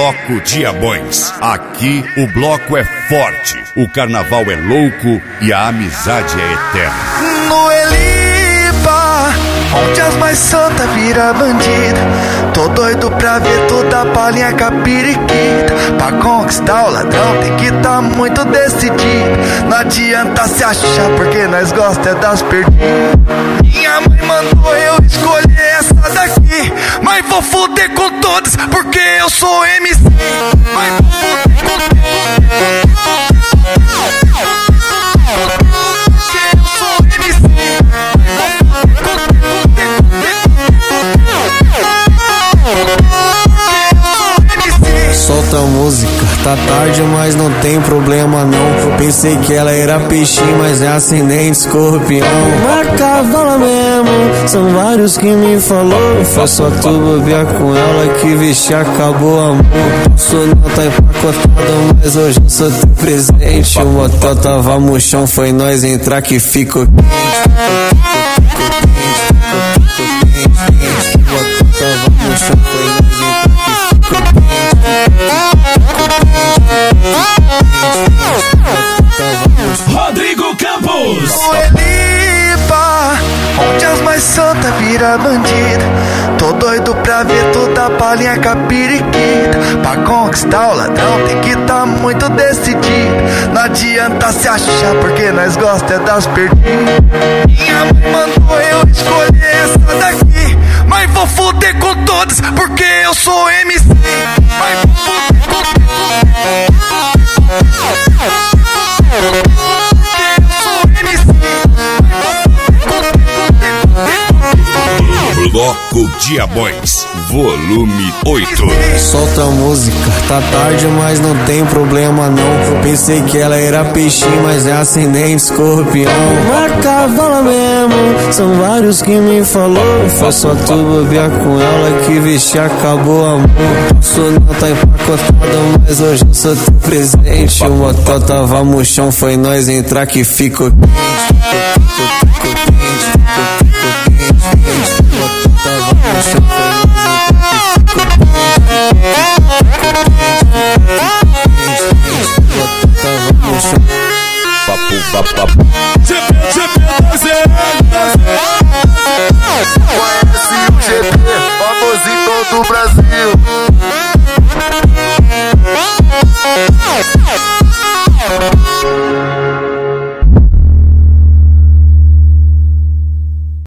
Bloco Diabões. Aqui o bloco é forte, o carnaval é louco e a amizade é eterna. No Elipa, onde as mais santas vira bandida, tô doido pra ver toda a palhinha capiriquita. Pra conquistar o ladrão tem que tá muito decidido. Não adianta se achar porque nós gosta é das perdidas. Minha mãe mandou eu escolher essa daqui, mas vou foder com todas porque eu sou MC. Mas vou foder com todas. Solta a música, tá tarde, mas não tem problema não. Pensei que ela era peixinho, mas é ascendente escorpião. Marca vala mesmo, são vários que me falou. Foi só tu bobear com ela que vixe, acabou amor. Posso não tá empacotado, mas hoje eu sou teu presente. O motel tava murchão, foi nós entrar que ficou quente. O motel tava murchão, foi nós entrar que ficou quente. Rodrigo Campos. No Elipa, onde as mais santas vira bandida, tô doido pra ver toda a palhinha capiriquita. Pra conquistar o ladrão tem que tá muito decidido. Não adianta se achar porque nós gosta é das perdidas. Minha mãe mandou eu escolher essa daqui, mas vou foder com todas porque eu sou MC. Mas vou foder com todas. Bloco Diabões, volume 8. Solta a música, tá tarde, mas não tem problema não. Pensei que ela era peixinho, mas é ascendente escorpião. Marca vala mesmo, são vários que me falou. Foi só tu bobear com ela que vixe, acabou amor. Posso não tá empacotado, mas hoje eu sou teu presente. O motel tava murchão, foi nós entrar que ficou quente.